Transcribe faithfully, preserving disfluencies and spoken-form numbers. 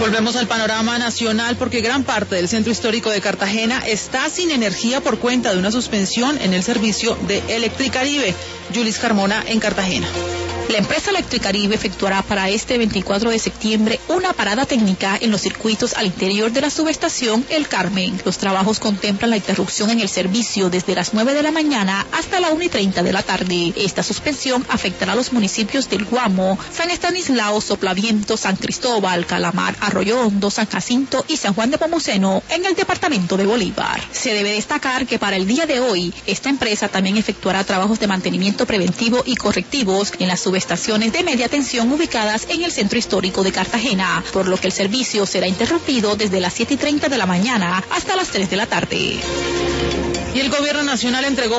Volvemos al panorama nacional porque gran parte del centro histórico de Cartagena está sin energía por cuenta de una suspensión en el servicio de Electricaribe. Yulis Carmona en Cartagena. La empresa Electricaribe efectuará para este veinticuatro de septiembre una parada técnica en los circuitos al interior de la subestación El Carmen. Los trabajos contemplan la interrupción en el servicio desde las nueve de la mañana hasta la una y treinta de la tarde. Esta suspensión afectará a los municipios del Guamo, San Estanislao, Soplaviento, San Cristóbal, Calamar, Arroyo Hondo, San Jacinto y San Juan de Pomuceno en el departamento de Bolívar. Se debe destacar que para el día de hoy, esta empresa también efectuará trabajos de mantenimiento preventivo y correctivos en las subestaciones estaciones de media tensión ubicadas en el centro histórico de Cartagena, por lo que el servicio será interrumpido desde las siete y treinta de la mañana hasta las tres de la tarde. Y el gobierno nacional entregó